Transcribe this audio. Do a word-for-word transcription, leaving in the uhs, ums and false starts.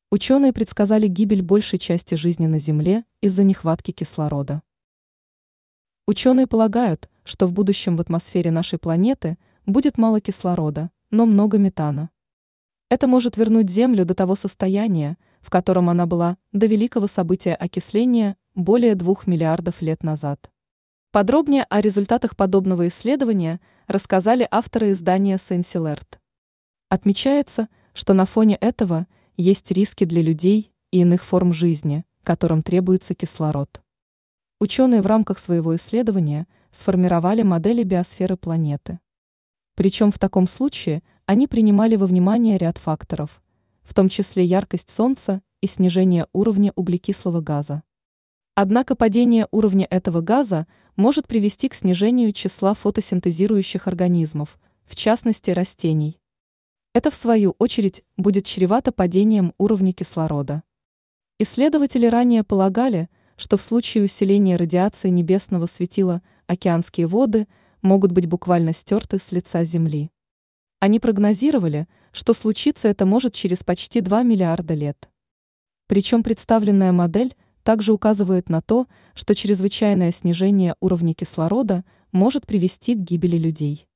Ученые предсказали гибель большей части жизни на Земле из-за нехватки кислорода. Ученые полагают, что в будущем в атмосфере нашей планеты будет мало кислорода, но много метана. Это может вернуть Землю до того состояния, в котором она была до великого события окисления более двух миллиардов лет назад. Подробнее о результатах подобного исследования рассказали авторы издания Science Alert. Отмечается, что на фоне этого есть риски для людей и иных форм жизни, которым требуется кислород. Ученые в рамках своего исследования сформировали модели биосферы планеты. Причем в таком случае они принимали во внимание ряд факторов, в том числе яркость Солнца и снижение уровня углекислого газа. Однако падение уровня этого газа может привести к снижению числа фотосинтезирующих организмов, в частности растений. Это, в свою очередь, будет чревато падением уровня кислорода. Исследователи ранее полагали, что в случае усиления радиации небесного светила океанские воды могут быть буквально стерты с лица Земли. Они прогнозировали, что случится это может через почти два миллиарда лет. Причем представленная модель также указывает на то, что чрезвычайное снижение уровня кислорода может привести к гибели людей.